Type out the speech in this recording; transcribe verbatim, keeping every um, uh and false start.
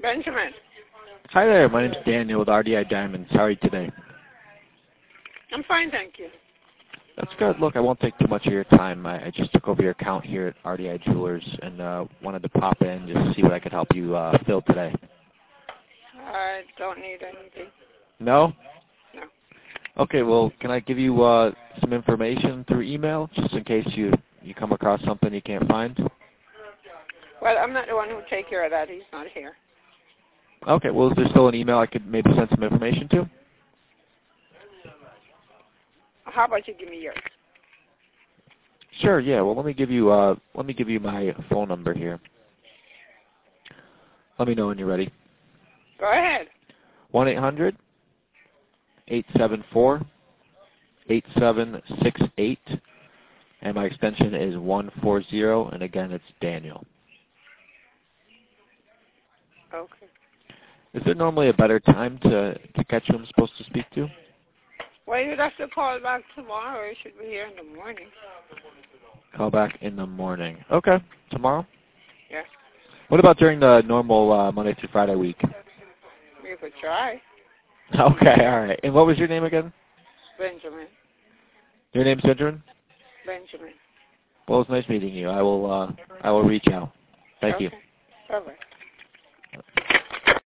Benjamin. Hi there, my name's Daniel with R D I Diamonds. How are you today? I'm fine, thank you. That's good. Look, I won't take too much of your time. I, I just took over your account here at R D I Jewelers and uh, wanted to pop in just to see what I could help you uh, fill today. I don't need anything. No? No. Okay, well, can I give you uh, some information through email just in case you, you come across something you can't find? Well, I'm not the one who will take care of that. He's not here. Okay, well, is there still an email I could maybe send some information to? How about you give me yours? Sure, yeah. Well, let me give you uh, let me give you my phone number here. Let me know when you're ready. Go ahead. one eight hundred, eight seven four, eight seven six eight, and my extension is one four zero, and again, it's Daniel. Okay. Is there normally a better time to, to catch who I'm supposed to speak to? Well, you'd have to call back tomorrow. You should be here in the morning. Call back in the morning. Okay. Tomorrow? Yes. What about during the normal uh, Monday through Friday week? You could try. Okay, all right. And what was your name again? Benjamin. Your name's Benjamin? Benjamin. Well, it's nice meeting you. I will uh, I will reach out. Thank okay. you. Bye-bye.